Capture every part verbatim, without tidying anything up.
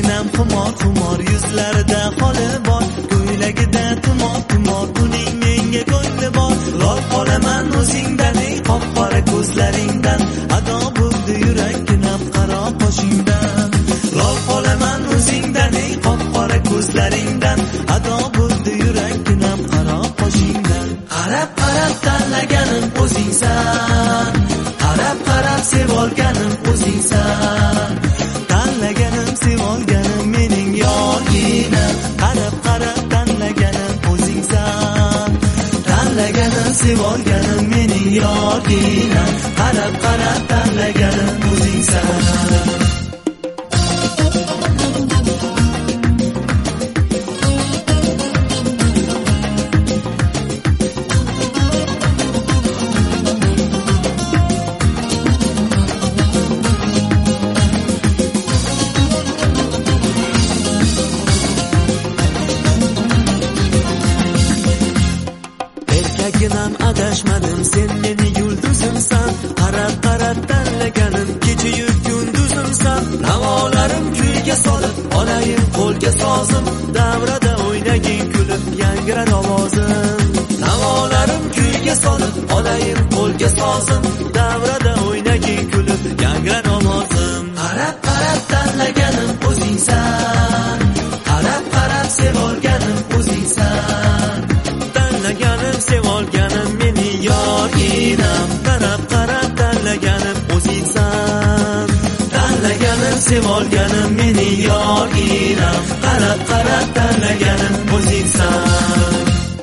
Oshnaginaam xumor xumor yuzlarida holi bor, ko'ylagida tumor tumor uning menga ko'ngli bor. Lol qolaman o'zingdan ey qop-qora ko'zlaringdan, ado bo'ldi yurakginam qaro qoshingdan. Lol qolaman o'zingdan ey qop-qora ko'zlaringdan, ado bo'ldi yurakginam qaro qoshingdan. Qarab qarab tanlaganim o'zingsan, qarab qarab sevolganim o'zingsan. Tanlaganim sevolganim mening yorginam, qarab qarab tanlaganim o'zingsan. Tanlaganim sevolganim mening yorginam, qarab qarab tanlaganim o'zingsan. Erkagimam adashmadim, sen meni yulduzimsan. Qarab qarab tanlaganim kecha-yu kunduzimsan. Navolarim kuyga solib, olayim qo'lga sozim, davrada o'ynagin kulib yangrar ovozim. Navolarim kuyga solib, olayim qo'lga sozim, davrada o'ynagin kulib yangrar ovozim. Qarab qarab tanlaganim o'zingsan, qarab qarab sevolganim o'zingsan. Tanlaganim sevolganim mening yorginam, qarab qarab tanlaganim o'zingsan. Tanlaganim sevolganim mening yorginam, qarab qarab tanlaganim o'zingsan.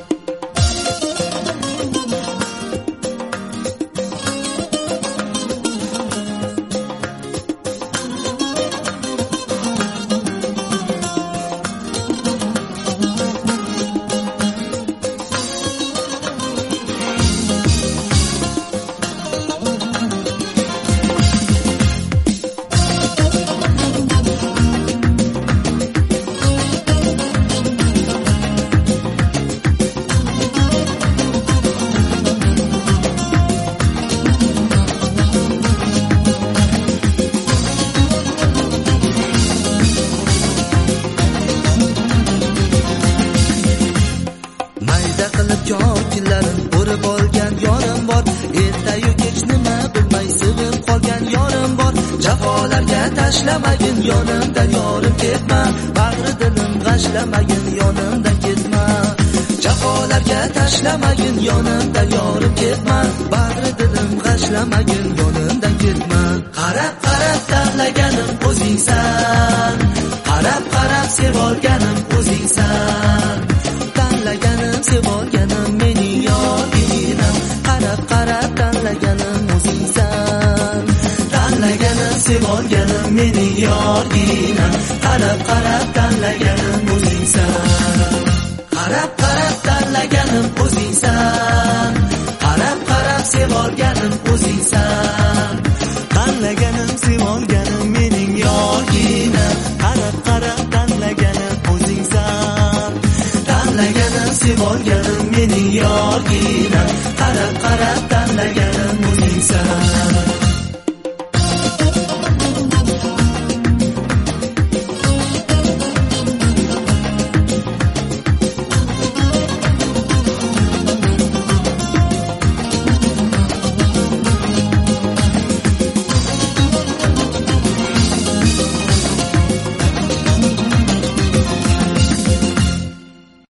Yo'llarim o'rib olgan yorim bor, ertayu kech nima bilmay sevib qolgan yorim bor. Jafolarga tashlamagin yonimdan yorim ketma, bag'ri dilim g'ashlamagin yonimdan ketma. Jafolarga tashlamagin yonimdan yorim ketma, bag'ri dilim g'ashlamagin yonimdan ketma. Qarab qarab tanlaganim o'zingsan, qarab qarab sevolganim o'zingsan. Tanlaganim sevolganim mening yorginam, qarab qarab tanlaganim o'zingsan. Tanlaganim sevolganim mening yorginam, qarab qarab tanlaganim o'zingsan. Qarab qarab tanlaganim o'zingsan, qarab qarab sevolganim o'zingsan. Tanlaganim sevolganim mening yorginam, qarab qarab tanlaganim o'zingsan. Tanlaganim sevolganim mening yorginam, qarab qarab tanlaganim o'zingsan.